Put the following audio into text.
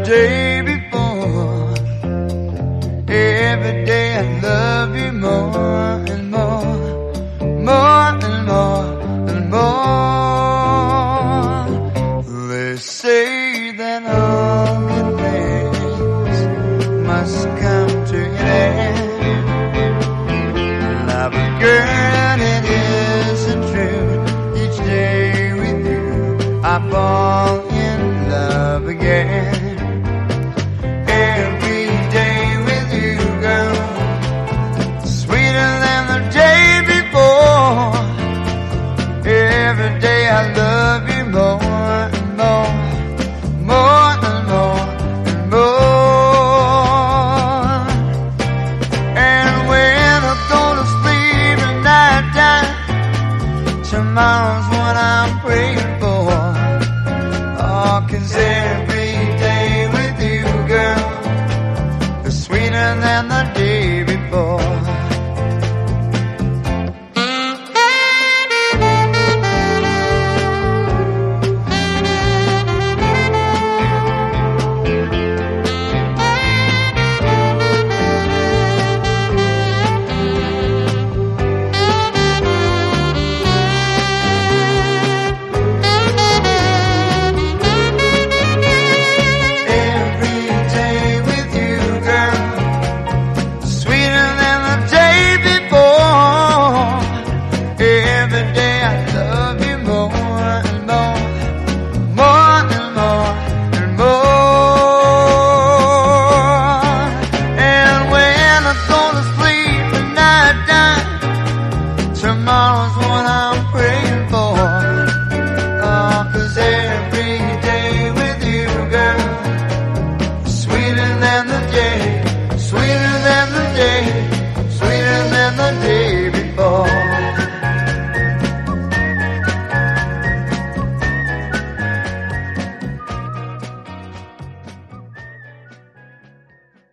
day before. Every day I love you more and more, more and more and more. They say that all good things must come to an end. Love, girl, it isn't true. Each day with you I fall in love again. Every day with you, girl, sweeter than the day before. Every day I love you more and more, more and more and more. And when I go to sleep at night time, tomorrow's what I'm praying for. Oh, 'cause every day with you, girl, is sweeter than the day before. Tomorrow's what I'm